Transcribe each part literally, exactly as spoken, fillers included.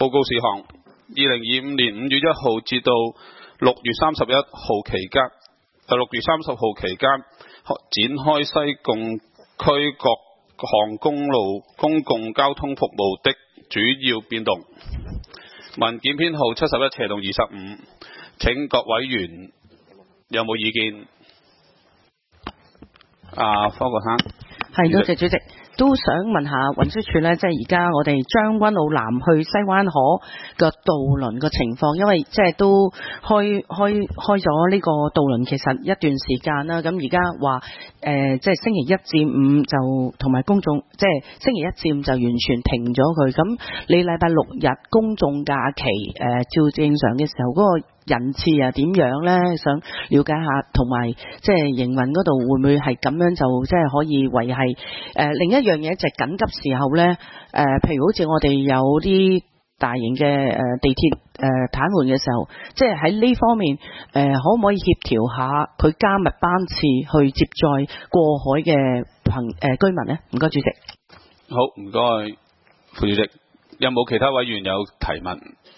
報告事項：二零二五年五月一號至到六月三十一號期間，誒六月三十號期間展開西貢區各項公路公共交通服務的主要變動。文件編號七十一斜動二十五，請各委員有冇意見？啊，方國珊。 係，多謝主席。都想問下運輸署呢，即係而家我哋將軍澳南去西灣河嘅渡輪嘅情況，因為即係都開開開咗呢個渡輪其實一段時間啦。咁而家話誒，即係星期一至五就同埋公眾，即係星期一至五就完全停咗佢。咁你禮拜六日公眾假期誒、呃，照正常嘅時候嗰、那個人次啊點樣呢？想了解下，同埋即係營運嗰度會唔會係咁樣就即係可以維繫？誒、呃、另一樣嘢就係緊急時候呢，誒、呃、譬如好似我哋有啲大型嘅誒地鐵誒癱瘓嘅時候，即係喺呢方面誒、呃、可唔可以協調下佢加密班次去接載過海嘅朋誒居民呢？唔該主席。 好，唔該副主席。有冇其他委員有提問？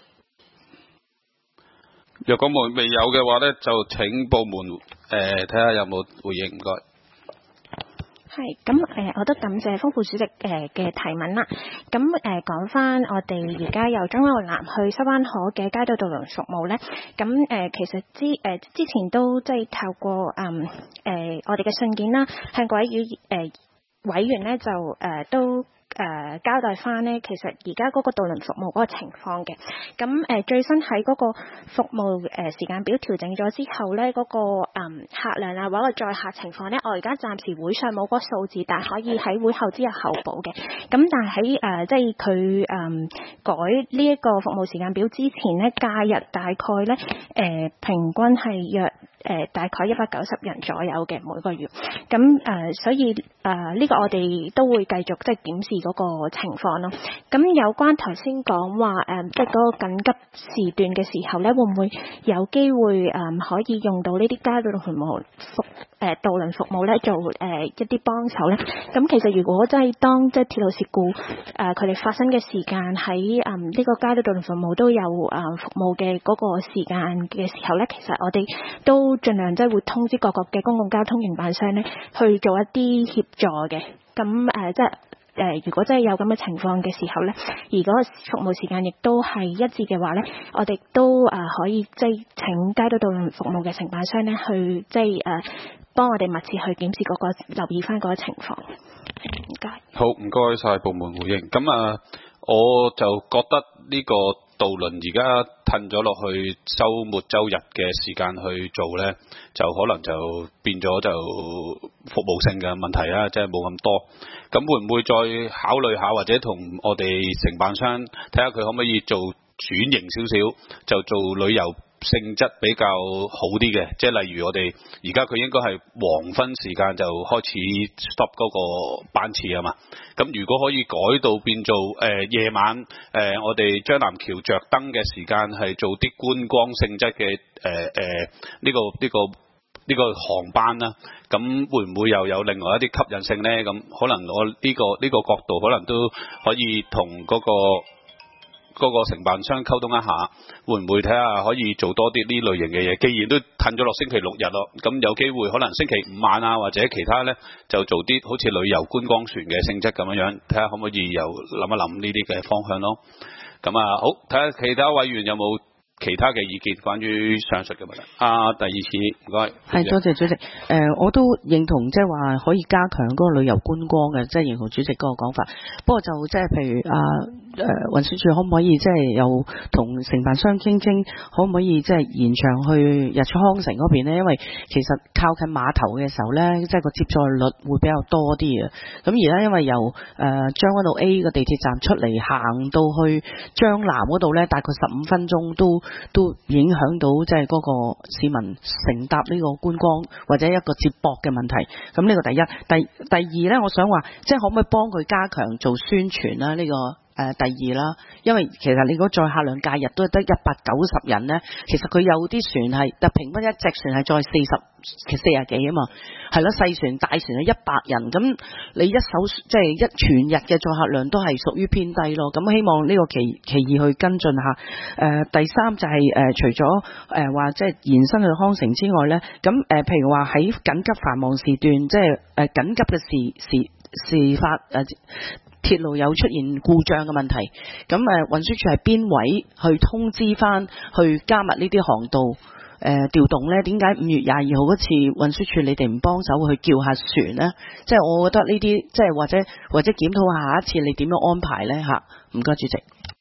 若果冇未有嘅話呢，就請部門誒睇下有冇回應。唔該。 係咁誒，我都感謝豐副主席誒嘅提問啦。咁誒講翻我哋而家由將軍澳南去西灣河嘅街道渡輪服務咧，咁誒、呃、其實之誒、呃、之前都即係透過嗯誒、呃、我哋嘅信件啦，向各位議誒委員咧就誒、呃、都。誒、呃、交代翻呢，其實而家嗰個渡輪服務嗰個情況嘅，咁誒、呃、最新喺嗰個服務誒、呃、時間表調整咗之後呢，嗰、那個誒、嗯、客量啊或者載客情況呢，我而家暫時會上冇嗰個數字，但係可以喺會後之後後補嘅。咁但係喺誒即係佢誒改呢一個服務時間表之前呢，假日大概呢，誒、呃、平均係約。誒、呃、大概一百九十人左右嘅每個月，咁誒、呃、所以誒呢、呃這個我哋都會繼續即係檢視嗰個情況咯。咁有關頭先講話誒，即係嗰個緊急時段嘅時候咧，會唔會有機會誒、呃、可以用到呢啲街道渡輪服務服誒渡輪服務咧做誒、呃、一啲幫手咧？咁其實如果真係當即係鐵路事故誒佢哋發生嘅時間喺誒呢個街道渡輪服務都有誒、呃、服務嘅嗰個時間嘅時候咧，其實我哋都盡量即係會通知各個嘅公共交通營辦商咧，去做一啲協助嘅。咁誒、呃，即係誒、呃，如果真係有咁嘅情況嘅時候咧，而嗰個服務時間亦都係一致嘅話咧，我哋都誒、呃、可以即係請街道渡輪服務嘅承辦商咧，去即係誒幫我哋密切去檢視嗰、那個，留意翻嗰個情況。唔該。好，唔該晒部門回應。咁啊，我就覺得呢、這個。渡輪而家褪咗落去週末週日嘅時間去做呢，就可能就變咗就服務性嘅問題啦，即係冇咁多。咁會唔會再考慮下，或者同我哋承辦商睇下佢可唔可以做轉型少少，就做旅遊性質比較好啲嘅，即係例如我哋而家佢應該係黃昏時間就開始 stop 嗰個班次啊嘛。咁如果可以改到變做誒、呃、夜晚誒、呃、我哋將南橋着燈嘅時間係做啲觀光性質嘅誒誒呢個呢、呢個呢、呢個航班啦，咁會唔會又有另外一啲吸引性呢？咁可能我呢、呢個呢、呢個角度可能都可以同嗰、嗰個。嗰個承辦商溝通一下，會唔會睇下可以做多啲呢類型嘅嘢？既然都褪咗落星期六日咯，咁有機會可能星期五晚啊，或者其他呢，就做啲好似旅遊觀光船嘅性質咁樣樣，睇下可唔可以又諗一諗呢啲嘅方向咯。咁啊，好，睇下其他委員有冇其他嘅意見關於上述嘅問題。啊，第二次唔該。係，多謝主席。誒、呃，我都認同即係話可以加強嗰個旅遊觀光嘅，即係認同主席嗰個講法。不過就即係譬如啊誒運輸署可唔可以即係有同承辦商傾傾，可唔可以即係延長去日出康城嗰邊呢？因為其實靠近碼頭嘅時候呢，即係個接載率會比較多啲嘅。咁而家因為由誒將軍澳 A 個地鐵站出嚟行到去將南嗰度呢，大概十五分鐘都。都影響到即係嗰個市民乘搭呢個觀光或者一個接駁嘅問題。咁呢個第一，第第二呢，我想話即係可唔可以幫佢加強做宣傳啦？呢個誒第二啦，因為其實你如果載客量假日都係得一百九十人咧，其實佢有啲船係，但平均一隻船係載四十其四十幾啊嘛，係咯，細船大船係一百人，咁你一艘即係一全日嘅載客量都係屬於偏低咯。咁希望呢個其其二去跟進下。誒、呃、第三就係、是、誒、呃、除咗誒話即係延伸去康城之外咧，咁誒、呃、譬如話喺緊急繁忙時段，即係誒緊急嘅時時事發誒。呃鐵路有出現故障嘅問題，咁誒運輸署係邊位去通知翻，去加密呢啲航道誒、呃、調動呢？點解五月廿二號嗰次運輸署你哋唔幫手去叫下船呢？即係我覺得呢啲即係或者或者檢討下一次你點樣安排呢？嚇？唔該，主席。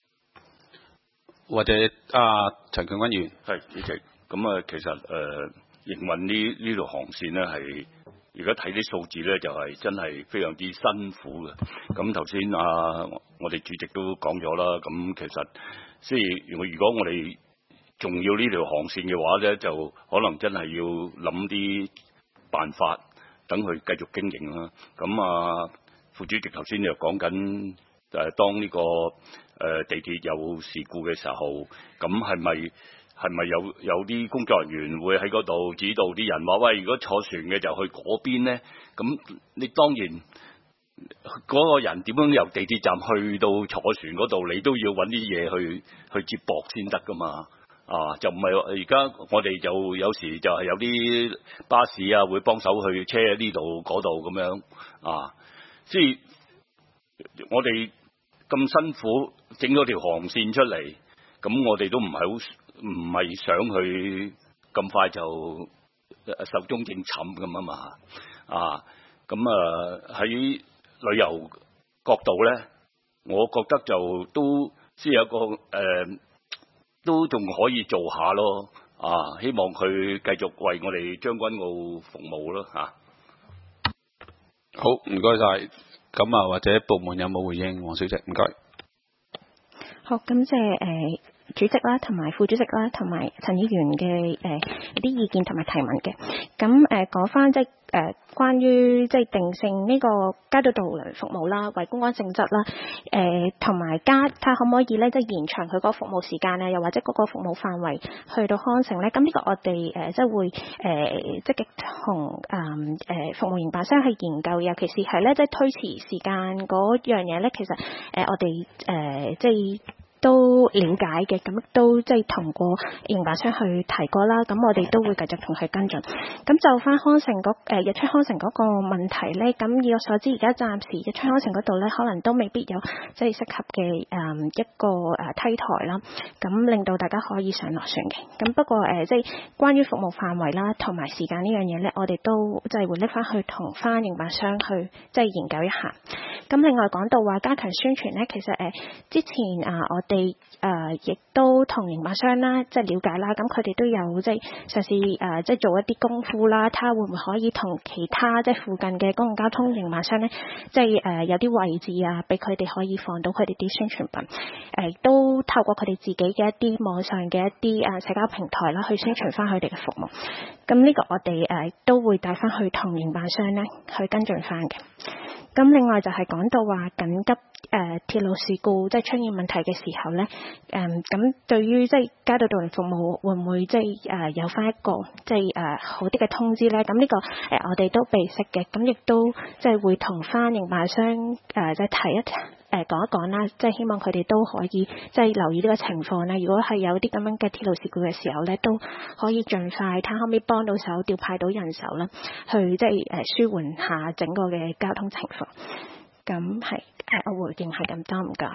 或者啊，陳強軍議員係主席，咁啊，其實誒、呃、營運呢呢條航線呢係。而家睇啲數字咧，就係、是、真係非常之辛苦嘅。咁頭先啊，我哋主席都講咗啦。咁其實即係如果如果我哋仲要呢條航線嘅話咧，就可能真係要諗啲辦法，等佢繼續經營啦。咁啊，副主席頭先又講緊誒，當呢、這個誒、呃、地鐵有事故嘅時候，咁係咪？係咪有有啲工作人員會喺嗰度指導啲人話喂，如果坐船嘅就去嗰邊呢？咁你當然嗰、嗰個人點樣由地鐵站去到坐船嗰度，你都要揾啲嘢去去接駁先得噶嘛？啊，就唔係而家我哋就有時就係有啲巴士啊會幫手去車呢度嗰度咁樣啊，即係我哋咁辛苦整咗條航線出嚟，咁我哋都唔係好。唔係想去咁快就壽終正寢咁啊嘛，啊咁啊喺旅遊角度咧，我覺得就都先有一個誒、呃，都仲可以做下咯，啊希望佢繼續為我哋將軍澳服務咯嚇。啊、 好，唔該晒。咁啊，或者部門有冇回應？黃小姐，唔該。 好，感謝誒。呃主席啦，同埋副主席啦，同埋陳議員嘅誒一啲意見同埋提問嘅。咁誒講翻即係誒關於即係定性呢個街道渡輪服務啦，為公關性質啦，誒同埋加睇下可唔可以咧，即係延長佢嗰個服務時間啊，又或者嗰個服務範圍去到康城咧。咁呢個我哋誒、呃、即係會誒、呃、積極同誒誒服務營辦商去研究，尤其是係咧即係推遲時間嗰樣嘢咧，其實誒、呃、我哋誒、呃、即係。都了解嘅，咁都即係同個營辦商去提過啦，咁我哋都會繼續同佢跟進。咁就翻康城嗰誒、呃、日出康城嗰個問題咧，咁以我所知，而家暫時日出康城嗰度咧，可能都未必有即係適合嘅誒、呃、一個誒、呃、梯台啦，咁令到大家可以上落船嘅。咁不過誒、呃，即係關於服務範圍啦，同埋時間呢樣嘢咧，我哋都即係會拎翻去同翻營辦商去即係研究一下。咁另外講到話加強宣傳咧，其實誒、呃、之前啊、呃、我哋誒、呃、亦都同營辦商啦，即係了解啦，咁佢哋都有即係嘗試誒即係做一啲功夫啦，睇下會唔會可以同其他即係附近嘅公共交通營辦商咧，即係誒、呃、有啲位置啊，俾佢哋可以放到佢哋啲宣傳品，誒、呃、都透過佢哋自己嘅一啲網上嘅一啲誒社交平台啦，去宣傳翻佢哋嘅服務。咁呢個我哋誒、呃、都會帶翻去同營辦商咧去跟進翻嘅。咁另外就係講到話緊急誒、呃、鐵路事故即係出現問題嘅時候咧，誒、呃、咁對於即係街道渡輪服務會唔會即係誒、呃、有翻一個即係誒、呃、好啲嘅通知咧？咁呢、這個誒、呃、我哋都備悉嘅，咁亦都即係會同翻營辦商誒即係提一誒、呃、講一講啦，即係希望佢哋都可以即係留意呢個情況啦。如果係有啲咁樣嘅鐵路事故嘅時候咧，都可以盡快睇下可唔可以幫到手調派到人手啦，去即係誒、呃、舒緩下整個嘅交通情況。咁係誒，我回應係咁多，唔該。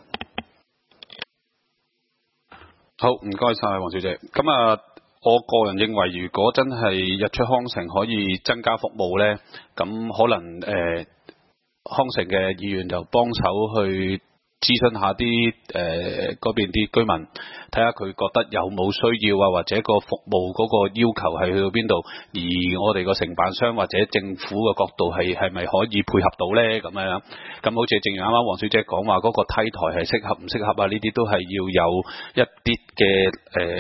好，唔該晒黃小姐。咁啊，我個人認為，如果真係日出康城可以增加服務呢，咁可能誒、呃、康城嘅議員就幫手去諮詢下啲誒嗰邊啲居民，睇下佢覺得有冇需要啊，或者個服務嗰個要求係去到邊度，而我哋個承辦商或者政府嘅角度係係咪可以配合到呢？咁樣咁好似正如啱啱黃小姐講話，嗰個梯台係適合唔適合啊？呢啲都係要有一啲嘅誒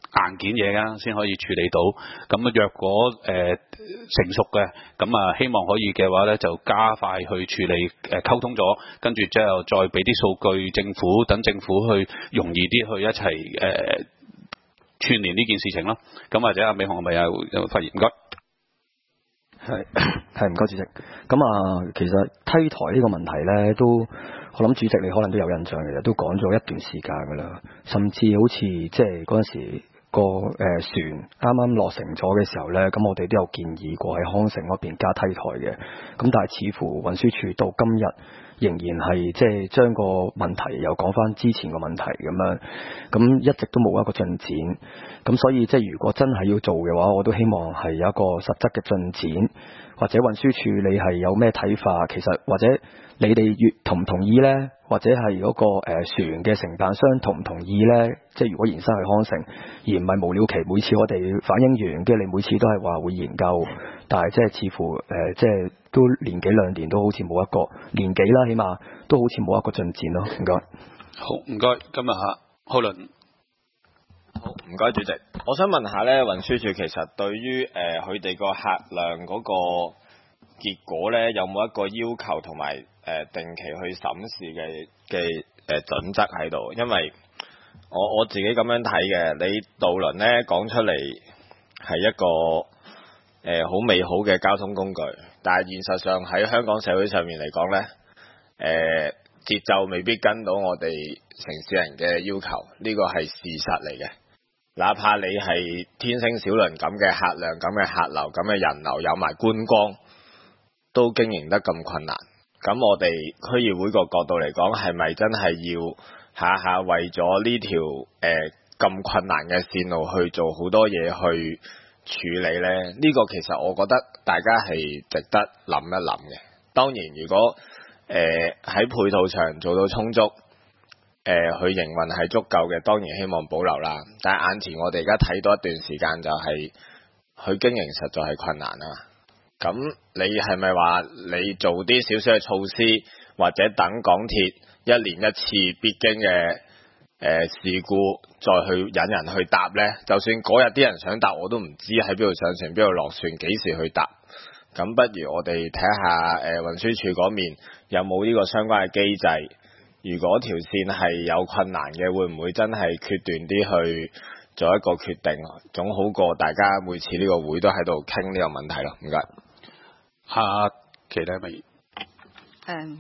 硬件嘢㗎，先可以處理到。咁若果誒、呃、成熟嘅，咁啊希望可以嘅話咧，就加快去處理誒、呃、溝通咗，跟住之後再俾啲數據政府，等政府去容易啲去一齊誒、呃、串聯呢件事情咯。咁或者阿美紅係咪有有發言？唔該。 係係唔該主席。咁啊，其實梯台呢個問題咧，都我諗主席你可能都有印象嘅，都講咗一段時間噶啦，甚至好似即係嗰陣時。個誒、呃、船啱啱落成咗嘅時候呢，咁我哋都有建議過喺康城嗰邊加梯台嘅，咁但係似乎運輸署到今日仍然係即係將個問題又講翻之前個問題咁樣，咁一直都冇一個進展，咁所以即係如果真係要做嘅話，我都希望係有一個實質嘅進展，或者運輸署你係有咩睇法？其實或者你哋越同唔同意呢？或者係嗰、那個誒、呃、船嘅承辦商同唔同意呢？即係如果延伸去康城，而唔係無了期每次我哋反映完，跟住你每次都係話會研究，但係即係似乎誒、呃、即係都年幾兩年都好似冇一個年幾啦，起碼都好似冇一個進展咯。唔該。 好，唔該。今日嚇，浩倫。 好，唔該主席。我想問下咧，運輸署其實對於誒佢哋個客量嗰個結果咧，有冇一個要求同埋誒定期去審視嘅嘅誒準則喺度？因為我我自己咁樣睇嘅，你渡輪咧講出嚟係一個誒好、呃、美好嘅交通工具，但係現實上喺香港社會上面嚟講咧，誒、呃、節奏未必跟到我哋城市人嘅要求，呢個係事實嚟嘅。哪怕你係天星小輪咁嘅客量、咁嘅客流、咁嘅人流，有埋觀光，都經營得咁困難。咁我哋區議會個角度嚟講，係咪真係要下下為咗呢條誒咁困難嘅線路去做好多嘢去處理呢？呢、呢個其實我覺得大家係值得諗一諗嘅。當然，如果誒喺、呃、配套上做到充足，誒、呃，佢營運係足夠嘅，當然希望保留啦。但係眼前我哋而家睇到一段時間就係、是，佢經營實在係困難啊。咁你係咪話你做啲少少嘅措施，或者等港鐵一年一次必經嘅誒、呃、事故，再去引人去搭呢？就算嗰日啲人想搭，我都唔知喺邊度上船，邊度落船，幾時去搭。咁不如我哋睇下誒運輸署嗰面有冇呢個相關嘅機制。如果條線係有困難嘅，會唔會真係決斷啲去做一個決定？總好過大家每次呢個會都喺度傾呢個問題咯。唔該。 下其他咪？ 誒，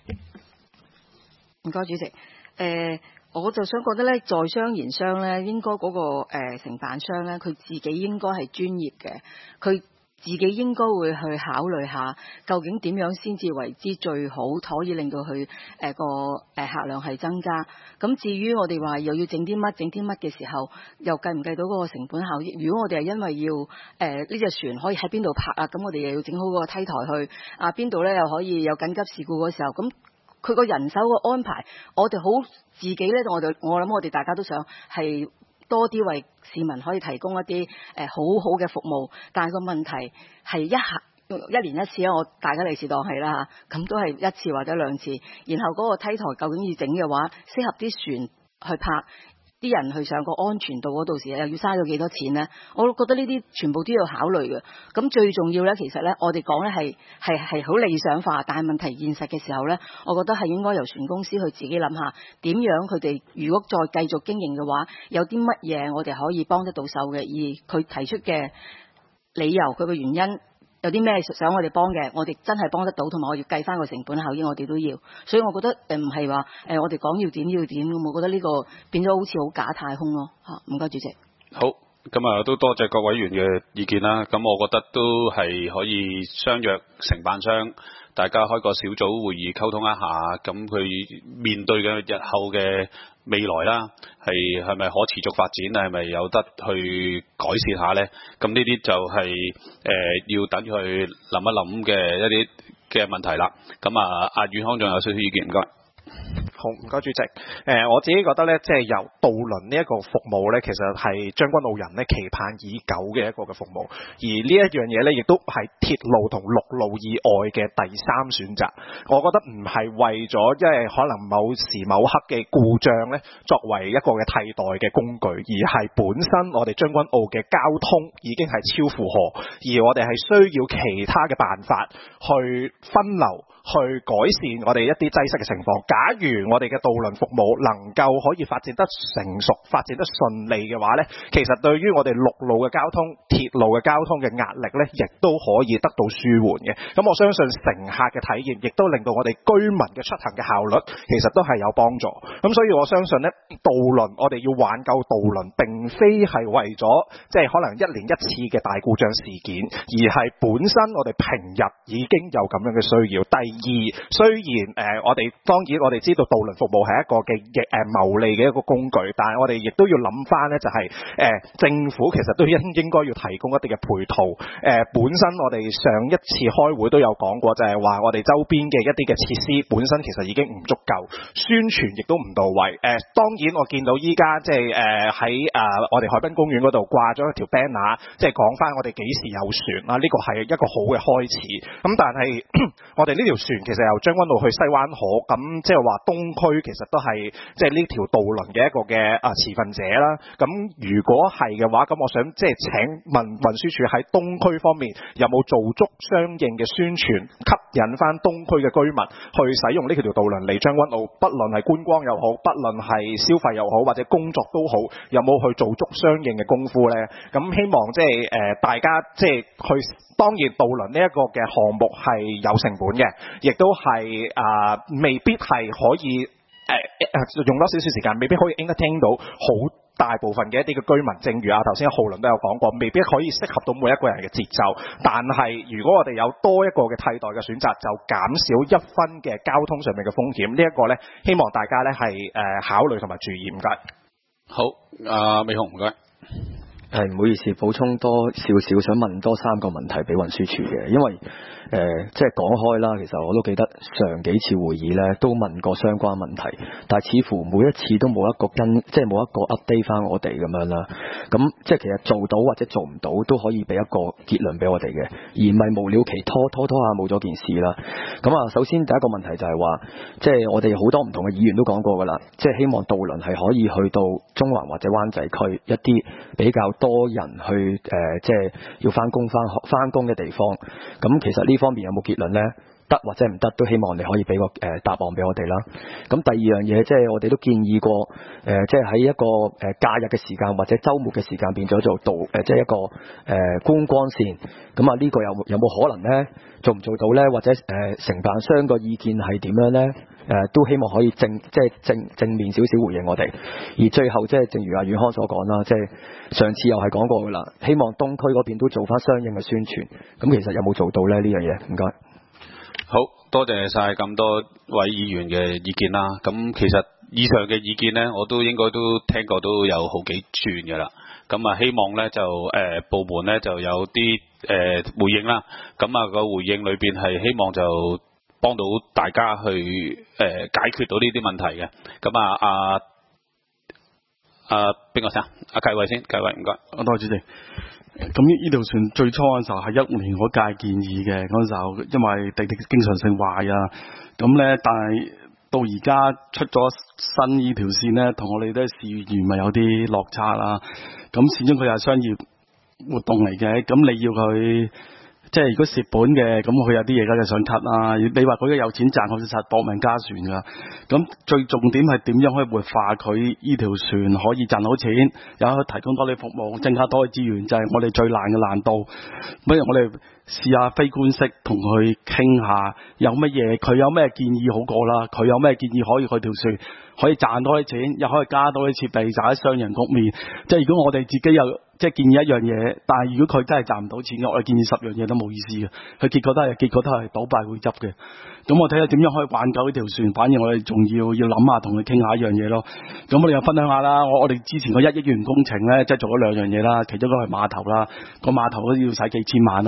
唔該主席。誒、呃，我就想覺得咧，在商言商咧，應該嗰、那個誒、呃、承辦商咧，佢自己應該係專業嘅，佢。自己應該會去考慮下，究竟點樣先至為之最好，可以令到佢誒個誒客量係增加。咁至於我哋話又要整啲乜整啲乜嘅時候，又計唔計到嗰個成本效益？如果我哋係因為要誒呢隻船可以喺邊度泊啊，咁我哋又要整好嗰個梯台去啊邊度咧，又可以有緊急事故嗰時候，咁佢個人手個安排，我哋好自己咧，我哋我諗我哋大家都想係。多啲為市民可以提供一啲誒、呃、好好嘅服務，但係個問題係一下一年一次啊！我大家利是當係啦嚇，咁都係一次或者兩次。然後嗰個梯台究竟要整嘅話，適合啲船去泊，啲人去上個安全度嗰度時又要嘥咗幾多錢呢？我覺得呢啲全部都要考慮嘅。咁最重要呢，其實呢，我哋講呢係係係好理想化，但係問題現實嘅時候呢，我覺得係應該由船公司去自己諗下點樣佢哋如果再繼續經營嘅話，有啲乜嘢我哋可以幫得到手嘅，而佢提出嘅理由佢嘅原因。有啲咩想我哋幫嘅，我哋真係幫得到，同埋我要計翻個成本效益，我哋都要。所以我覺得誒唔係話誒我哋講要點要點，我覺得呢個變咗好似好假太空咯嚇。唔該主席。 好，咁啊都多謝各委員嘅意見啦。咁我覺得都係可以相約承辦商，大家開個小組會議溝通一下，咁佢面對嘅日後嘅未來啦，係係咪可持續發展，係咪有得去改善下呢？咁呢啲就係、是、誒、呃、要等佢諗一諗嘅一啲嘅問題啦。咁啊，阿遠康仲有少少意見，唔該。 好，唔該主席。誒、呃，我自己覺得咧，即係由渡輪呢一個服務咧，其實係將軍澳人咧期盼已久嘅一個嘅服務。而呢一樣嘢咧，亦都係鐵路同陸路以外嘅第三選擇。我覺得唔係為咗因為可能某時某刻嘅故障咧，作為一個嘅替代嘅工具，而係本身我哋將軍澳嘅交通已經係超負荷，而我哋係需要其他嘅辦法去分流，去改善我哋一啲擠塞嘅情況。假如我哋嘅渡輪服務能夠可以發展得成熟、發展得順利嘅話呢，其實對於我哋陸路嘅交通、鐵路嘅交通嘅壓力呢，亦都可以得到舒緩嘅。咁我相信乘客嘅體驗，亦都令到我哋居民嘅出行嘅效率，其實都係有幫助。咁所以我相信呢，渡輪我哋要挽救渡輪，並非係為咗即係可能一年一次嘅大故障事件，而係本身我哋平日已經有咁樣嘅需要。第二，雖然誒、呃、我哋當然我哋知道渡輪服務係一個嘅誒牟利嘅一個工具，但係我哋亦都要諗翻咧，就係、是、誒、呃、政府其實都應應該要提供一啲嘅配套。誒、呃、本身我哋上一次開會都有講過，就係、是、話我哋周邊嘅一啲嘅設施本身其實已經唔足夠，宣傳亦都唔到位。誒、呃、當然我見到依家即係誒喺誒我哋海濱公園嗰度掛咗一條 banner， 即係講翻我哋幾時有船啊，呢、這個係一個好嘅開始。咁但係我哋呢條船其實由將軍澳去西灣河，咁即係話東區其實都係即係呢條渡輪嘅一個嘅啊持份者啦。咁如果係嘅話，咁我想即係請問運輸署喺東區方面有冇做足相應嘅宣傳，吸引翻東區嘅居民去使用呢條渡輪嚟將軍澳，不論係觀光又好，不論係消費又好，或者工作都好，有冇去做足相應嘅功夫呢？咁希望即係誒大家即係去，當然渡輪呢一個嘅項目係有成本嘅，亦都係啊、呃、未必係可以誒、呃、用多少少時間，未必可以 entertain 到好大部分嘅一啲嘅居民。正如啊頭先浩倫都有講過，未必可以適合到每一個人嘅節奏。但係如果我哋有多一個嘅替代嘅選擇，就減少一分嘅交通上面嘅風險。這個、呢一個咧，希望大家咧係誒考慮同埋注意。唔該。 好，阿美紅唔該。 係唔好意思，補充多少少，想問多三個問題俾運輸署嘅，因為誒、呃、即係講開啦，其實我都記得上幾次會議咧都問過相關問題，但係似乎每一次都冇一個跟，即係冇一個 update 翻我哋咁樣啦。咁即係其實做到或者做唔到都可以俾一個結論俾我哋嘅，而唔係無了期拖拖拖下冇咗件事啦。咁啊，首先第一個問題就係話，即係我哋好多唔同嘅議員都講過㗎啦，即係希望渡輪係可以去到中環或者灣仔區一啲比較多人去誒、呃，即係要翻工翻學翻工嘅地方。咁其實呢方面有冇結論呢？得或者唔得，都希望你可以俾個誒、呃、答案俾我哋啦。咁第二樣嘢，即係我哋都建議過誒、呃，即係喺一個誒、呃、假日嘅時間或者週末嘅時間變咗做渡誒、呃，即係一個誒、呃、觀光線。咁啊，呢個有有冇可能呢？做唔做到呢？或者誒、呃、承辦商個意見係點樣呢？誒、呃、都希望可以正即係正正面少少回應我哋。而最後即係正如阿宇康所講啦，即係上次又係講過㗎啦，希望東區嗰邊都做翻相應嘅宣傳。咁其實有冇做到呢？呢樣嘢唔該。 好多謝晒咁多位議員嘅意見啦。咁其實以上嘅意見呢，我都應該都聽過，都有好幾轉嘅啦。咁啊，希望呢就誒、呃、部門呢就有啲誒、呃、回應啦。咁啊個回應裏邊係希望就幫到大家去誒、呃、解決到呢啲問題嘅。咁啊啊啊邊個先？阿繼偉先，繼偉唔該。 多謝主席。咁呢條船最初嘅時候係一六年嗰屆建議嘅，嗰陣時候因為地鐵經常性壞啊，咁咧但係到而家出咗新呢條線咧，同我哋都係事緣咪有啲落差啦。咁始終佢係商業活動嚟嘅，咁你要佢即係如果蝕本嘅，咁佢有啲嘢梗係想 cut 啦。你話佢有錢賺，佢就實搏命加船噶。咁最重點係點樣可以活化佢呢條船，可以賺到錢，又可以提供多啲服務，增加多啲資源，就係、是、我哋最難嘅難度。不如我哋試下非官式同佢傾下，有乜嘢佢有咩建議好過啦？佢有咩建議可以去條船可以賺多啲錢，又可以加多啲設備，就喺雙贏局面。即係如果我哋自己有即係建議一樣嘢，但係如果佢真係賺唔到錢嘅，我哋建議十樣嘢都冇意思嘅。佢結果都係結果都係倒閉會執嘅。咁我睇下點樣可以挽救呢條船，反而我哋仲要要諗下同佢傾下一樣嘢咯。咁我哋又分享下啦。我我哋之前個一億元工程咧，即係做咗兩樣嘢啦，其中一個係碼頭啦，個碼頭都要使幾千萬啦，都唔係個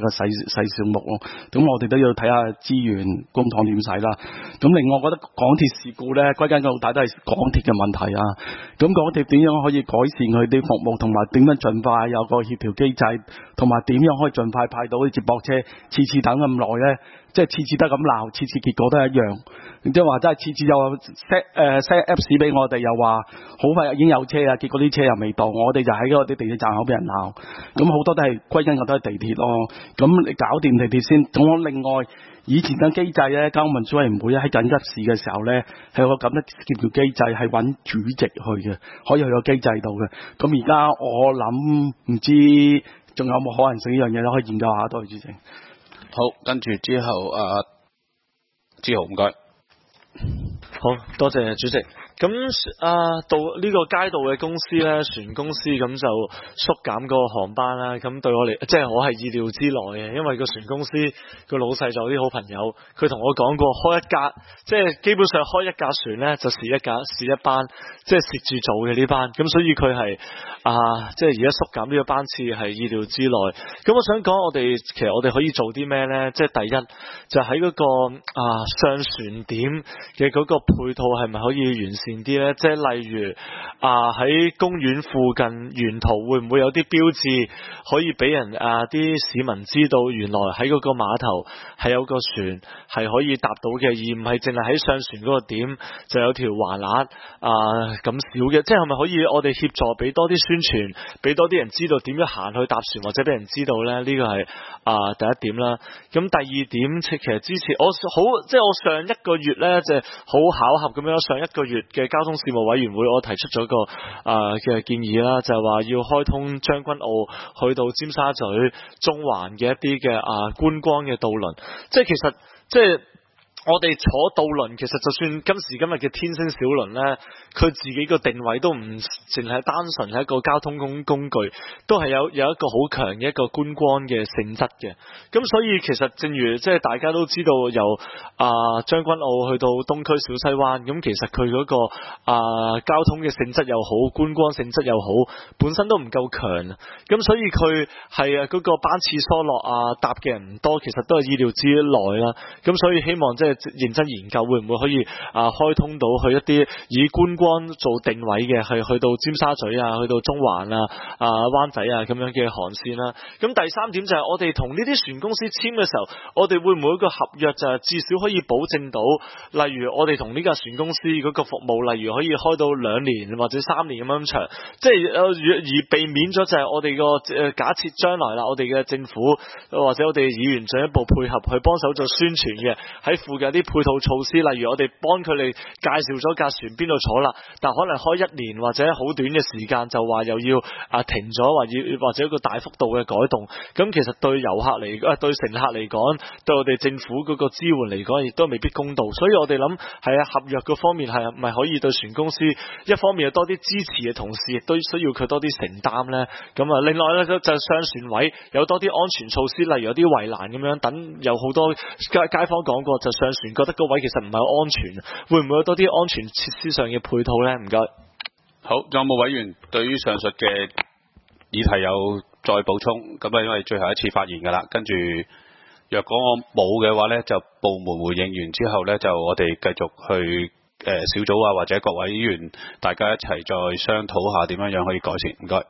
細細數目咯。咁我哋都要睇下資源公帑點使啦。咁另外，我覺得港鐵事故咧，歸根究底都係港鐵嘅問題啊。咁港鐵點樣可以改善佢啲服務，同埋點樣盡快有個協調機制，同埋點樣可以盡快派到啲接駁車，次次等咁耐咧？即係次次都咁鬧，次次結果都係一樣。即係話真係次次又 set 誒 set Apps 俾我哋，又話好快已經有車啊，結果啲車又未到，我哋就喺嗰啲地鐵站口俾人鬧。咁好多都係歸根究底係地鐵咯。咁你搞掂地鐵先。咁我另外以前嘅機制咧，交通運輸委員會喺緊急事嘅時候咧，係有個咁嘅協調機制，係揾主席去嘅，可以去個機制度嘅。咁而家我諗唔知仲有冇可能性呢樣嘢咧，可以研究下。多謝主席。 好，跟住之後啊，志豪唔該。 好多謝主席。咁啊，到呢個街道嘅公司咧，船公司咁就縮減個航班啦。咁對我嚟，即係我係意料之內嘅，因為個船公司個老細就有啲好朋友，佢同我講過，開一架即係基本上開一架船咧，就蝕一架蝕一班，即係蝕住做嘅呢班。咁所以佢係啊，即係而家縮減呢個班次係意料之內。咁我想講，我哋其實我哋可以做啲咩咧？即係第一就喺嗰個啊上船點嘅嗰個配套係咪可以完善啲咧？即係例如啊喺公園附近沿途會唔會有啲標誌可以俾人啊啲市民知道，原來喺嗰個碼頭係有個船係可以搭到嘅，而唔係淨係喺上船嗰個點就有條橫欄啊咁少嘅。即係係咪可以我哋協助俾多啲宣傳，俾多啲人知道點樣行去搭船，或者俾人知道咧？呢、這個係啊第一點啦。咁第二點其實之前我好即係我上一個月咧就好巧合咁樣，上一個月嘅交通事務委員會我提出咗個啊嘅、呃、建議啦，就係、是、話要開通將軍澳去到尖沙咀中環嘅一啲嘅啊觀光嘅渡輪。即係其實即係我哋坐渡輪，其實就算今時今日嘅天星小輪咧，佢自己個定位都唔淨係單純係一個交通工工具，都係有有一個好強嘅一個觀光嘅性質嘅。咁所以其實正如即係大家都知道，由啊將軍澳去到東區小西灣，咁其實佢嗰個啊交通嘅性質又好，觀光性質又好，本身都唔夠強。咁所以佢係啊嗰個班次疏落啊，搭嘅人唔多，其實都係意料之內啦。咁所以希望即係認真研究會唔會可以啊開通到去一啲以觀光做定位嘅，係去到尖沙咀啊，去到中環啊、啊灣仔啊咁樣嘅航線啦。咁第三點就係我哋同呢啲船公司簽嘅時候，我哋會唔會一個合約就係至少可以保證到，例如我哋同呢架船公司嗰個服務，例如可以開到兩年或者三年咁樣長，即係而避免咗就係我哋個誒假設將來啦，我哋嘅政府或者我哋議員進一步配合去幫手做宣傳嘅，喺附近有啲配套措施，例如我哋幫佢哋介紹咗架船邊度坐啦，但可能開一年或者好短嘅時間就話又要啊停咗，或者或者一個大幅度嘅改動，咁其實對遊客嚟啊對乘客嚟講，對我哋政府嗰個支援嚟講，亦都未必公道。所以我哋諗係啊合約嗰方面係咪可以對船公司一方面有多啲支持嘅同時，亦都需要佢多啲承擔呢？咁啊，另外咧就上船位有多啲安全措施，例如有啲圍欄咁樣，等有好多街街坊講過，就上船覺得個位其實唔係好安全，會唔會有多啲安全設施上嘅配套呢？唔該。 好，仲有冇委員對於上述嘅議題有再補充？咁啊，因為最後一次發言㗎啦，跟住若果我冇嘅話呢，就部門回應完之後呢，就我哋繼續去誒、呃、小組啊，或者各位議員大家一齊再商討下點樣樣可以改善。唔該。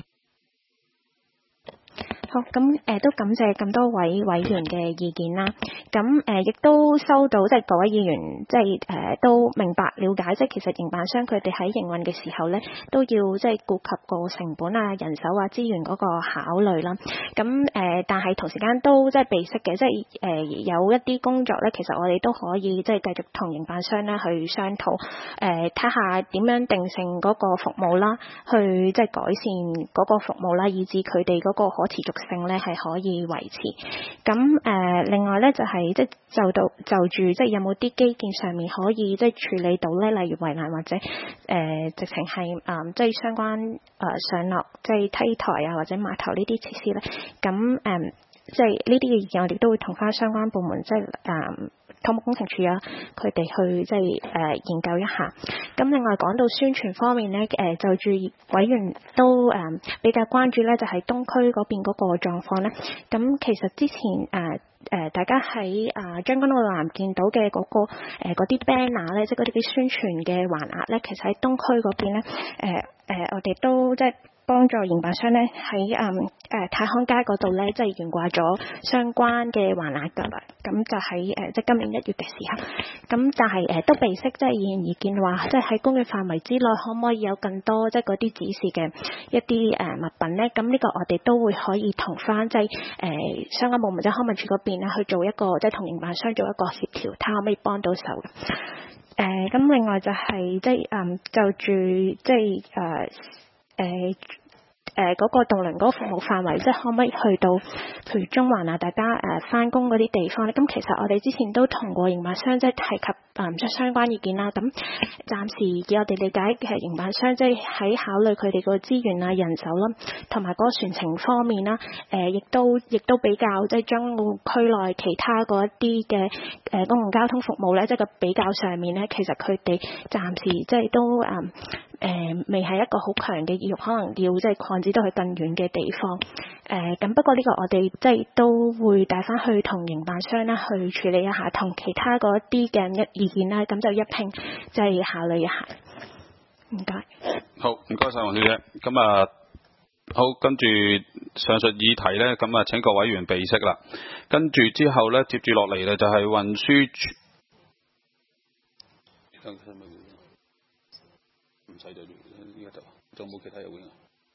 好，咁誒、呃、都感謝咁多位委員嘅意見啦。咁誒亦都收到即係各位議員即係誒、呃、都明白了解，即係其實營辦商佢哋喺營運嘅時候咧，都要即係顧及個成本啊、人手啊、資源嗰個考慮啦。咁誒、呃，但係同時間都即係備悉嘅，即係誒、呃、有一啲工作咧，其實我哋都可以即係繼續同營辦商咧去商討，誒睇下點樣定性嗰個服務啦，去即係改善嗰個服務啦，以至佢哋嗰個可持續性咧係可以維持。咁誒、呃，另外咧就係、是、即係就到就住即係有冇啲基建上面可以即係處理到咧，例如圍欄或者誒、呃、直情係誒即係相關誒、呃、上落即係梯台啊或者碼頭呢啲設施咧。咁誒、呃、即係呢啲嘅意見，我哋都會同翻相關部門即係誒土木工程處啊，佢哋去即係誒研究一下。咁另外講到宣傳方面咧，誒、呃、就住委員都誒、呃、比較關注咧，就係、是、東區嗰邊嗰個狀況咧。咁其實之前誒。呃誒、呃，大家喺啊將軍澳南見到嘅嗰、那個誒嗰啲 banner 咧，即係嗰啲啲宣傳嘅橫額咧，其實喺東區嗰邊咧，誒、呃、誒、呃，我哋都即係幫助營辦商咧喺嗯誒泰康街嗰度咧，即係懸掛咗相關嘅橫額㗎啦。咁就喺誒、呃、即係今年一月嘅時候，咁但係誒、呃、都被悉即係議員意見話，即係喺公園範圍之內，可唔可以有更多即係嗰啲指示嘅一啲誒、呃、物品咧？咁呢個我哋都會可以同翻即係誒相關部門即係康文署嗰邊咧去做一個即係同營辦商做一個協調，睇下可唔可以幫到手嘅。誒、呃、咁另外就係、是、即係嗯就住即係誒。呃誒誒嗰個渡輪嗰個服務範圍，即係可唔可以去到譬如中環啊，大家誒翻工嗰啲地方咧？咁其實我哋之前都同過營辦商即係提及誒即係相關意見啦。咁暫時以我哋理解，其實營辦商即係喺考慮佢哋個資源啊、人手啦，同埋嗰個船程方面啦，誒、呃、亦都亦都比較即係將澳區內其他嗰一啲嘅誒公共交通服務咧，即係個比較上面咧，其實佢哋暫時即係都誒。嗯誒、呃、未係一個好強嘅意欲，可能要即係擴展到去更遠嘅地方。誒、呃、咁不過呢個我哋即係都會帶翻去同營辦商啦去處理一下，同其他嗰啲嘅意見啦，咁就一併即係考慮一下。唔該。 好，唔該晒黃小姐。咁啊，好，跟住上述議題咧，咁啊請各委員備悉啦。跟住之後咧，接住落嚟咧就係運輸署。唔使對住呢個就，仲冇其他嘢會。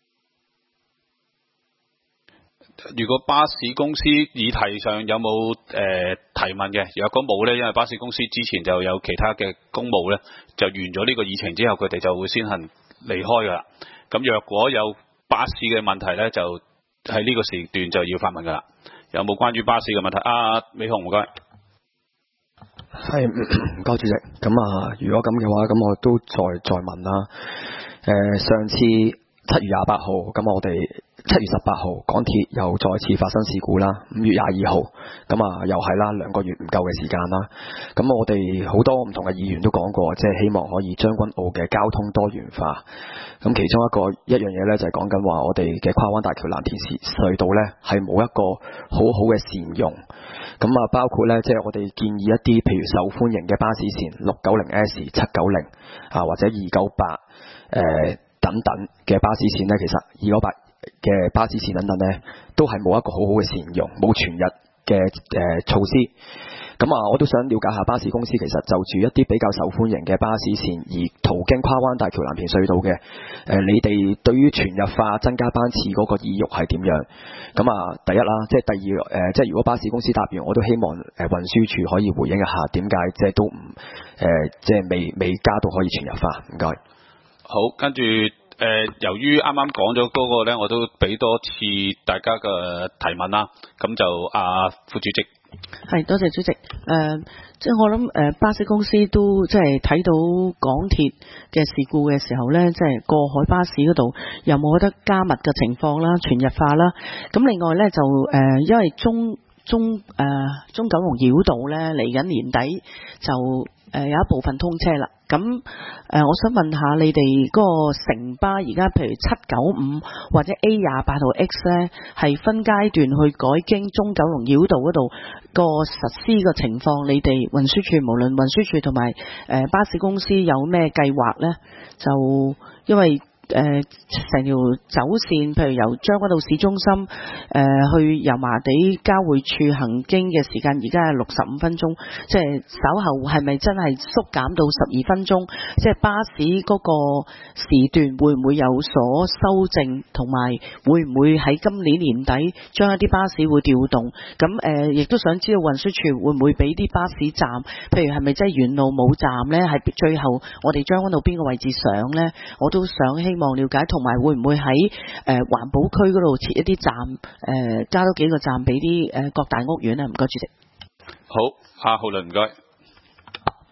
如果巴士公司議題上有冇誒、呃、提問嘅？若果冇咧，因為巴士公司之前就有其他嘅公務咧，就完咗呢個議程之後，佢哋就會先行離開噶啦。咁若果有巴士嘅問題咧，就喺呢個時段就要發問噶啦。有冇關於巴士嘅問題？啊，美紅唔該。 係唔該主席，咁啊，如果咁嘅話，咁我都再再問啦。誒、呃，上次七月廿八號，咁我哋七月十八號港鐵又再次發生事故啦。五月廿二號，咁啊又係啦，兩個月唔夠嘅時間啦。咁我哋好多唔同嘅議員都講過，即係希望可以將軍澳嘅交通多元化。咁其中一個一樣嘢咧，就係講緊話我哋嘅跨灣大橋藍田隧道咧，係冇一個好好嘅善用。咁啊，包括咧，即係我哋建議一啲譬如受歡迎嘅巴士線六九零 S、七九零啊，或者二九八誒等等嘅巴士線咧，其實二九八嘅巴士線等等咧，都係冇一個好好嘅善用，冇全日嘅誒措施。咁啊，我都想了解下巴士公司其實就住一啲比較受歡迎嘅巴士線而途經跨灣大橋藍田隧道嘅，誒、呃，你哋對於全日化增加班次嗰個意欲係點樣？咁啊，第一啦，即係第二，誒、呃，即係如果巴士公司答完，我都希望誒運輸署可以回應一下，點解即係都唔誒、呃，即係未未加到可以全日化？唔該。 好，跟住誒、呃，由於啱啱講咗嗰個咧，我都俾多次大家嘅提問啦，咁就阿、啊、副主席。 係，多謝主席。誒、呃，即係我諗誒、呃，巴士公司都即係睇到港鐵嘅事故嘅時候咧，即係過海巴士嗰度有冇得加密嘅情況啦，全日化啦。咁另外咧就誒、呃，因為中中誒、呃、中九龍繞道咧嚟緊年底就誒、呃、有一部分通車啦。咁誒、呃，我想問下你哋嗰個城巴而家譬如七九五或者 A 廿八號 X 咧，係分階段去改經中九龍繞道嗰度個實施嘅情況，你哋運輸署無論運輸署同埋誒巴士公司有咩計劃咧？就因為誒成條走線，譬如由將軍澳市中心誒、呃、去油麻地交匯處行經嘅時間，而家係六十五分鐘，即係稍後係咪真係縮減到十二分鐘？即係巴士嗰個時段會唔會有所修正，同埋會唔會喺今年年底將一啲巴士會調動？咁誒亦都想知道運輸署會唔會俾啲巴士站，譬如係咪真係沿路冇站咧？係最後我哋將軍澳邊個位置上咧？我都想希望了解，同埋會唔會喺誒環保區嗰度設一啲站，誒、呃、加多幾個站俾啲誒各大屋苑咧？唔該，主席。 好，阿浩倫唔該。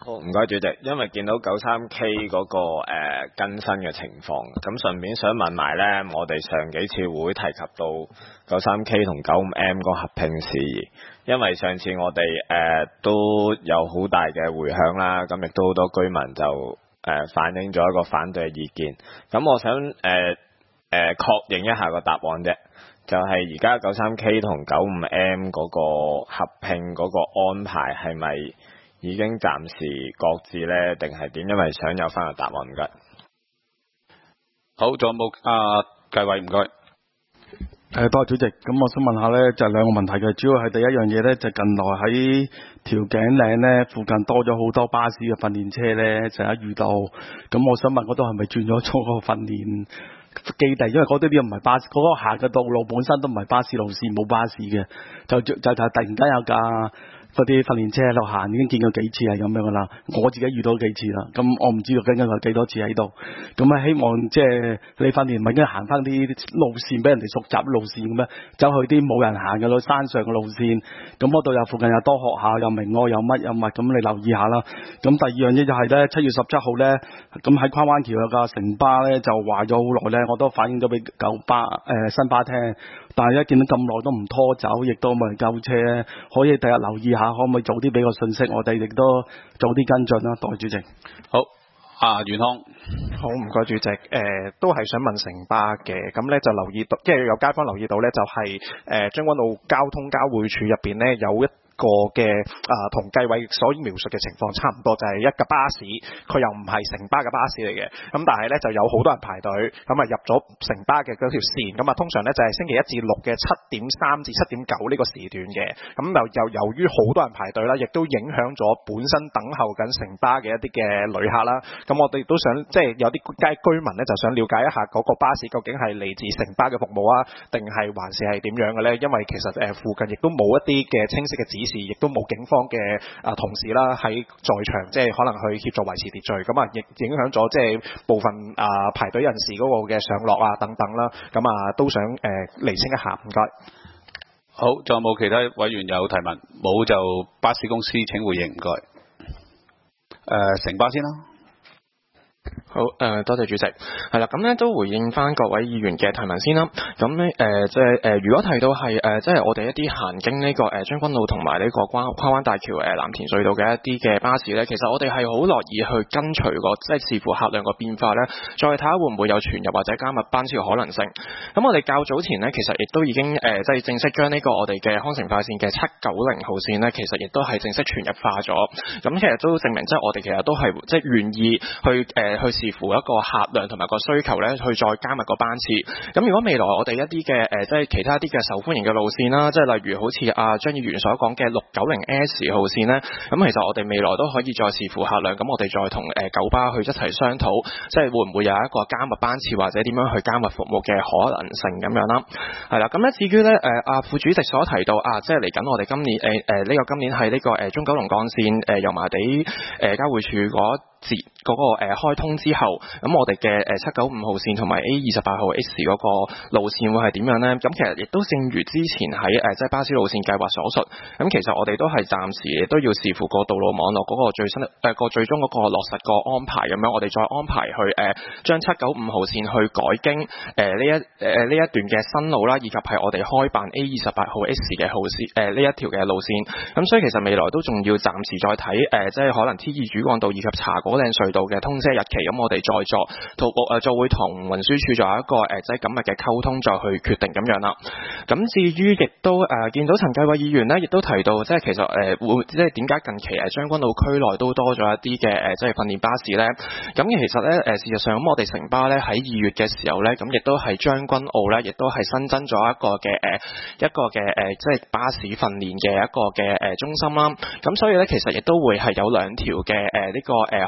好，唔該主席，因為見到九三 K 嗰、個誒、呃、更新嘅情況，咁順便想問埋呢，我哋上幾次會提及到九三 K 同九五 M 個合併事宜，因為上次我哋誒、呃、都有好大嘅迴響啦，咁亦都好多居民就誒、呃、反映咗一個反對嘅意見，咁我想誒誒、呃呃、確認一下個答案啫，就係而家九三 K 同九五 M 嗰個合併嗰個安排係咪已經暫時擱置呢？定係點？因為想有翻個答案，唔該。 好，仲有冇啊？繼偉唔該。 誒，多謝主席。咁我想問下呢，就係、兩個問題嘅，主要係第一樣嘢呢，就近來喺調景嶺呢附近多咗好多巴士嘅訓練車呢，成日遇到。咁我想問嗰度係咪轉咗做個訓練基地？因為嗰啲啲唔係巴士，嗰、嗰個行嘅道路本身都唔係巴士路線，冇巴士嘅，就就就突然間有架嗰啲訓練車喺度行，已經見過幾次係咁樣噶啦。我自己遇到幾次啦，咁我唔知道究竟佢幾多次喺度。咁啊，希望即係你訓練咪應該行翻啲路線俾人哋熟習路線咁樣，走去啲冇人行嘅路山上嘅路線。咁嗰度又附近又多學校，又明愛又乜又乜，咁你留意下啦。咁第二樣嘢就係咧，七月十七號咧，咁喺跨灣橋有架城巴咧就壞咗好耐咧，我都反映咗俾九巴誒、呃、新巴聽。但係一見到咁耐都唔拖走，亦都冇人救車，可以第日留意下，可唔可以早啲俾個信息，我哋亦都早啲跟進啦。代主席， 好，啊袁康， 好，唔該主席，誒、呃、都係想問城巴嘅，咁咧就留意到，即係有街坊留意到咧，就係誒將軍澳交通交匯處入邊咧有一個嘅啊同繼偉所描述嘅情況差唔多，就係、是、一架巴士，佢又唔係城巴嘅巴士嚟嘅，咁但係咧就有好多人排隊，咁啊入咗城巴嘅嗰條線，咁啊通常咧就係星期一至六嘅七點三至七點九呢個時段嘅，咁又又由於好多人排隊啦，亦都影響咗本身等候緊城巴嘅一啲嘅旅客啦，咁我哋都想即係有啲街居民咧就想了解一下嗰個巴士究竟係嚟自城巴嘅服務啊，定係還是係點樣嘅咧？因為其實誒附近亦都冇一啲嘅清晰嘅指示，亦都冇警方嘅啊同事啦喺在場，即係可能去協助維持秩序，咁啊亦影響咗即係部分啊排隊人士嗰個嘅上落啊等等啦，咁啊都想誒釐清一下，唔該。 好，仲有冇其他委員有提問？冇就巴士公司請回應，唔該。誒、呃，城巴先啦。 好，誒、呃、多謝主席，係啦，咁咧都回應翻各位議員嘅提問先啦。咁咧誒即係誒，如果提到係誒、呃、即係我哋一啲行經呢、這個誒將軍澳同埋呢個跨跨灣大橋誒藍田隧道嘅一啲嘅巴士咧，其實我哋係好樂意去跟隨個即係視乎客量個變化咧，再睇下會唔會有傳入或者加密班次嘅可能性。咁我哋較早前咧，其實亦都已經誒、呃、即係正式將呢個我哋嘅康城快線嘅七九零號線咧，其實亦都係正式傳入化咗。咁其實都證明即係我哋其實都係即係願意去誒、呃、去視乎一個客量同埋個需求咧，去再加密個班次。咁如果未來我哋一啲嘅誒，即係其他一啲嘅受歡迎嘅路線啦，即係例如好似阿張議員所講嘅六九零 S 號線咧，咁其實我哋未來都可以再視乎客量，咁我哋再同誒九巴去一齊商討，即係會唔會有一個加密班次或者點樣去加密服務嘅可能性咁樣啦。係啦，咁咧至於咧誒阿副主席所提到啊，即係嚟緊我哋今年誒誒呢個今年係呢個誒中九龍幹線誒油麻地誒交匯處嗰節嗰個誒開通之後，咁我哋嘅誒七九五號線同埋 A 二十八號 X 嗰個路線會係點樣呢？咁其實亦都正如之前喺誒即係巴士路線計劃所述，咁其實我哋都係暫時亦都要視乎個道路網絡嗰個最新誒個、呃、最終嗰個落實個安排咁樣，我哋再安排去誒將七九五號線去改經誒呢、呃、一誒呢、呃、一段嘅新路啦，以及係我哋開辦 A 二十八號 X 嘅號線誒呢一條嘅路線。咁所以其實未來都仲要暫時再睇誒、呃，即係可能 T 二主幹道以及茶果嶺隧道嘅通車日期，咁我哋再作同誒就會同運輸署做一個誒即係緊密嘅溝通，再去決定咁樣啦。咁至於亦都誒、呃、見到陳繼偉議員咧，亦都提到即係其實誒會、呃、即係點解近期誒將軍澳區內都多咗一啲嘅誒即係訓練巴士咧？咁其實咧誒事實上咁我哋城巴咧喺二月嘅時候咧，咁亦都係將軍澳咧，亦都係新增咗一個嘅誒一個嘅誒即係巴士訓練嘅一個嘅誒中心啦。咁所以咧其實亦都會係有兩條嘅誒呢個誒航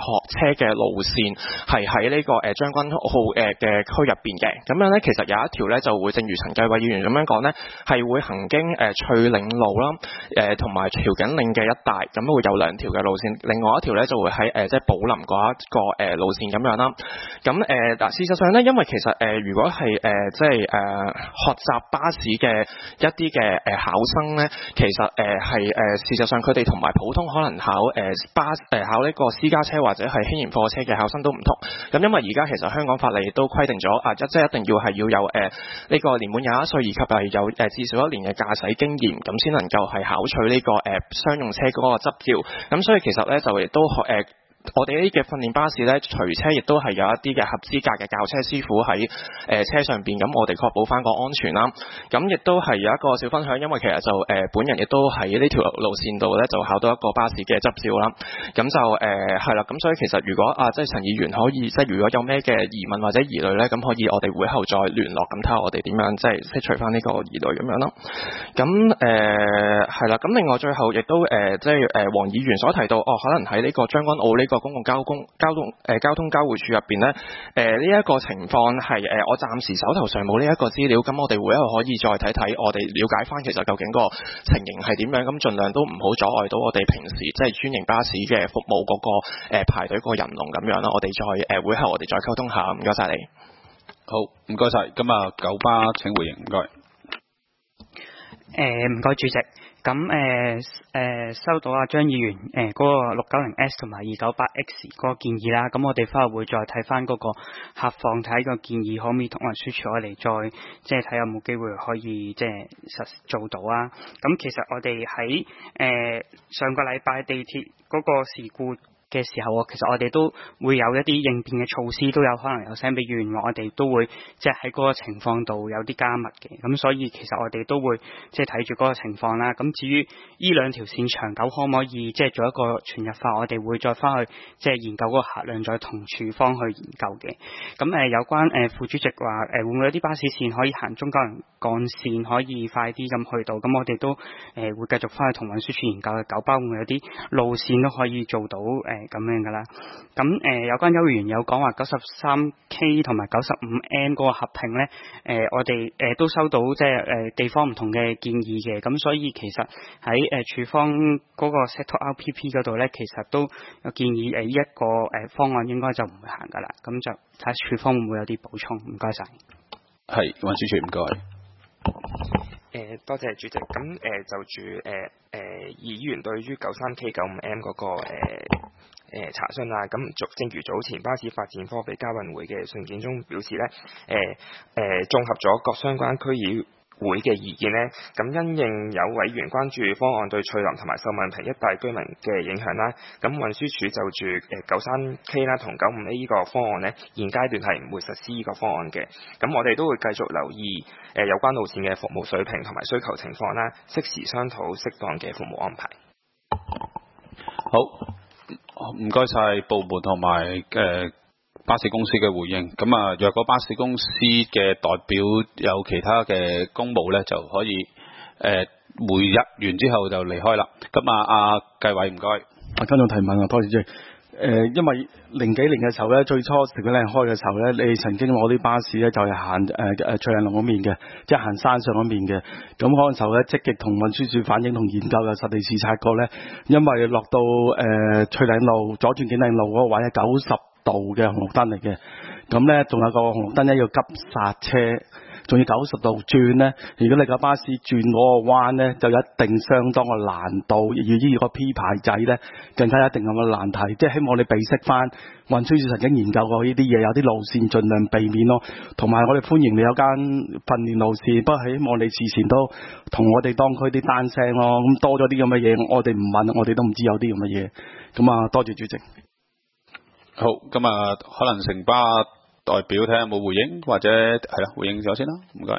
車嘅路線係喺呢個誒將軍澳誒嘅區入邊嘅。咁樣咧，其實有一條咧就會正如陳繼偉議員咁樣講咧，係會行經誒翠嶺路啦，誒同埋調景嶺嘅一帶，咁會有兩條嘅路線。另外一條咧就會喺誒即係寶林嗰一個誒路線咁樣啦。咁誒嗱，事實上咧，因為其實誒、呃、如果係誒、呃、即係誒、呃、學習巴士嘅一啲嘅誒考生咧，其實誒係誒事實上佢哋同埋普通可能考誒、呃、巴誒、呃、考呢個私家車或者係輕型貨車嘅考生都唔同。咁因為而家其實香港法例都規定咗啊，即係一定要係要有誒呢、呃這個年滿廿一歲以及係有誒、呃、至少一年嘅駕駛經驗，咁先能夠係考取呢、這個誒、呃、商用車嗰個執照。咁所以其實咧就亦都誒。呃我哋呢啲嘅訓練巴士咧，隨車亦都係有一啲嘅合資格嘅教車師傅喺誒、呃、車上邊，咁我哋確保翻個安全啦。咁亦都係有一個小分享，因為其實就誒、呃、本人亦都喺呢條路線度咧，就考到一個巴士嘅執照啦。咁就誒係啦，咁、呃、所以其實如果啊，即係陳議員可以，即係如果有咩嘅疑問或者疑慮咧，咁可以我哋會後再聯絡，咁睇下我哋點樣即係釋除翻呢個疑慮咁樣啦。咁誒係啦，咁另外最後亦都誒、呃、即係誒黃議員所提到，哦可能喺呢個將軍澳呢、這個公共交通交通誒、呃、交通交匯處入邊咧，誒呢一個情況係誒、呃、我暫時手頭上冇呢一個資料，咁我哋會一路可以再睇睇，我哋了解翻其實究竟個情形係點樣，咁盡量都唔好阻礙到我哋平時即係專營巴士嘅服務嗰、那個誒、呃、排隊個人龍咁樣啦。我哋再誒、呃、會後我哋再溝通下，唔該晒你。 好，唔該晒。咁啊，九巴請回應，唔該。 誒唔該主席，咁誒誒收到阿張議員誒嗰、呃那個六九零 S 同埋二九八 X 嗰個建議啦，咁我哋翻去會再睇翻嗰個客況，睇個建議可唔可以同運輸署我哋再即係睇有冇機會可以即係實做到啊。咁其實我哋喺誒上個禮拜地鐵嗰個事故嘅時候，其實我哋都會有一啲應變嘅措施，都有可能有 send 俾議員，我哋都會即係喺嗰個情況度有啲加密嘅。咁所以其實我哋都會即係睇住嗰個情況啦。咁至於呢兩條線長久可唔可以即係做一個全日化，我哋會再翻去即係研究嗰個客量，再同處方去研究嘅。咁誒、呃、有關誒、呃、副主席話誒、呃、會唔會有啲巴士線可以行中九龍幹線可以快啲咁去到？咁我哋都誒、呃、會繼續翻去同運輸署研究嘅，九巴會唔會有啲路線都可以做到誒？呃咁樣噶啦，咁誒、呃、有關優員有講話九十三 K 同埋九十五 M 嗰個合併咧，誒、呃、我哋誒、呃、都收到即係誒地方唔同嘅建議嘅，咁所以其實喺誒處方嗰個 set top R P P 嗰度咧，其實都有建議誒呢一個誒方案應該就唔會行噶啦，咁就睇下處方會唔會有啲補充，唔該晒。係運輸署唔該。 誒、呃、多謝主席，咁誒、呃、就住誒誒、呃、議員對於九三 K 九五 M 嗰、那個誒。呃誒、呃、查詢啦，咁正如早前巴士發展科俾交運會嘅信件中表示咧，誒誒綜合咗各相關區議會嘅意見咧，咁因應有委員關注方案對翠林同埋秀茂坪一帶居民嘅影響啦，咁運輸署就住誒九三 K 啦同九五 A 呢個方案咧，現階段係唔會實施呢個方案嘅，咁我哋都會繼續留意誒、呃、有關路線嘅服務水平同埋需求情況啦，適時商討適當嘅服務安排。 好。唔該晒部門同埋誒巴士公司嘅回應。咁啊，若果巴士公司嘅代表有其他嘅公務咧，就可以誒、呃、回入完之後就離開啦。咁啊，阿繼偉唔該。 啊，跟住提問啊，多謝主席。誒、呃，因為零幾年嘅時候咧，最初時佢咧開嘅時候咧，你曾經我啲巴士咧就係行誒誒翠嶺路嗰面嘅，即係行山上嗰面嘅。咁嗰陣時候咧，積極同運輸署反映同研究嘅實地視察過咧，因為落到誒、呃、翠嶺路左轉景嶺路嗰個位係九十度嘅紅綠燈嚟嘅，咁咧仲有個紅綠燈咧要急剎車。仲要九十度轉咧，如果你架巴士轉嗰個彎咧，就有一定相當嘅難度，要依個 P 牌仔咧，更加一定咁嘅難題。即係希望你備識翻運輸署曾經研究過呢啲嘢，有啲路線盡量避免咯。同埋我哋歡迎你有間訓練路線，不過希望你事前都同我哋當區啲單聲咯。咁多咗啲咁嘅嘢，我哋唔問，我哋都唔知有啲咁嘅嘢。咁啊，多謝主席。 好，咁啊，可能城巴代表睇下有冇回應，或者係啦，回應咗先啦，唔該。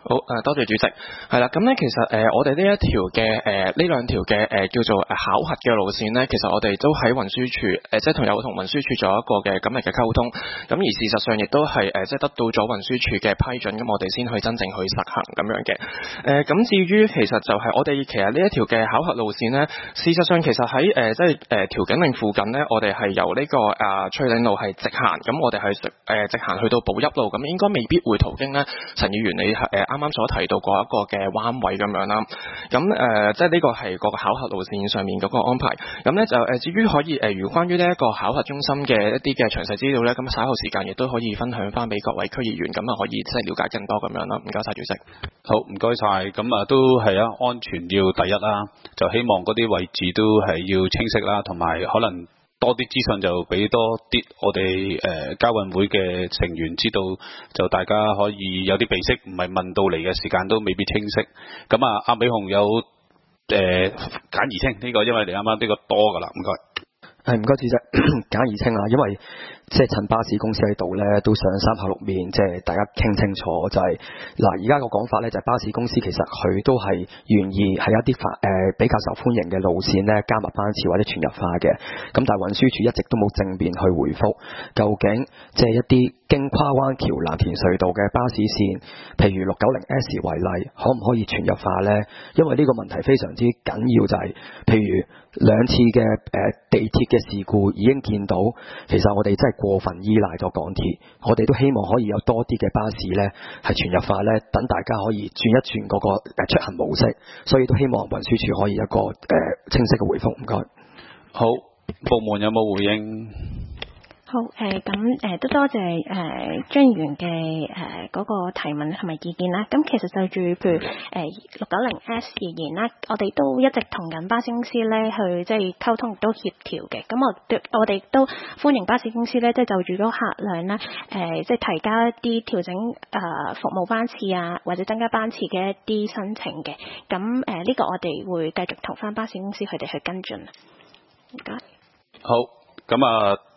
好誒、呃，多謝主席。係啦，咁咧其實誒、呃，我哋呢一條嘅誒呢兩條嘅誒、呃、叫做考核嘅路線咧，其實我哋都喺運輸署誒、呃，即係同有同運輸署做一個嘅今日嘅溝通。咁而事實上亦都係誒、呃，即係得到咗運輸署嘅批准，咁我哋先去真正去實行咁樣嘅。誒、呃，咁至於其實就係我哋其實呢一條嘅考核路線咧，事實上其實喺誒、呃、即係誒調景嶺附近咧，我哋係由呢、這個啊翠嶺路係直行，咁我哋係誒直行去到寶邑路，咁應該未必會途經咧陳議員你誒。呃啱啱所提到過一個嘅彎位咁樣啦，咁誒、呃、即係呢個係個考核路線上面嗰個安排。咁咧就誒至於可以誒，如、呃、關於呢一個考核中心嘅一啲嘅詳細資料咧，咁稍後時間亦都可以分享翻俾各位區議員，咁啊可以即係了解更多咁樣啦。唔該晒主席。 好，唔該晒。咁啊都係啊，安全要第一啦，就希望嗰啲位置都係要清晰啦，同埋可能多啲資訊就俾多啲我哋誒、呃、交運會嘅成員知道，就大家可以有啲備識，唔係問到嚟嘅時間都未必清晰。咁啊，阿美紅有誒、呃、簡而清呢、這個，因為你啱啱呢個多㗎啦，唔該。 係唔該，主席簡而清啊，因為即係趁巴士公司喺度咧，都想三口六面，即係大家傾清楚，就係嗱，而家個講法咧，就係巴士公司其實佢都係願意係一啲發誒比較受歡迎嘅路線咧，加密班次或者全日化嘅。咁但係運輸署一直都冇正面去回覆，究竟即係一啲經跨灣橋藍田隧道嘅巴士線，譬如六九零 S 為例，可唔可以全日化咧？因為呢個問題非常之緊要，就係、是、譬如兩次嘅誒、呃、地鐵嘅事故已經見到，其實我哋真係過分依賴咗港鐵，我哋都希望可以有多啲嘅巴士呢係全日化呢，等大家可以轉一轉嗰個出行模式，所以都希望運輸署可以一個誒、呃、清晰嘅回覆，唔該。 好，部門有冇回應？ 好誒，咁、呃、誒都多謝誒張議員嘅誒嗰個提問同埋意見啦。咁其實就住譬如誒六九零 S 而言啦，我哋都一直同緊巴士公司咧去即係溝通，亦都協調嘅。咁我我哋都歡迎巴士公司咧，即係就住嗰個客量咧，誒、呃、即係提交一啲調整誒、呃、服務班次啊，或者增加班次嘅一啲申請嘅。咁誒呢個我哋會繼續同翻巴士公司佢哋去跟進。唔該。 好，咁啊。